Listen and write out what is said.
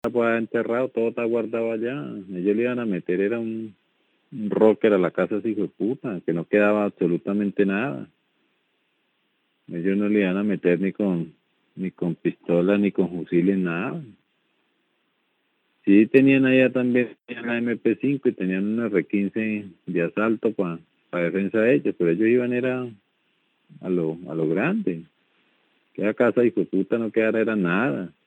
pues enterrado, todo está guardado allá. Ellos le iban a meter, era un rocker a la casa ese hijo de puta, que no quedaba absolutamente nada. Ellos no le iban a meter ni con pistolas, ni con fusiles, nada. Sí tenían allá también la MP5 y tenían una R15 de asalto para defensa de ellos, pero ellos iban era a lo grande. Que la casa hijo de puta no quedara era nada.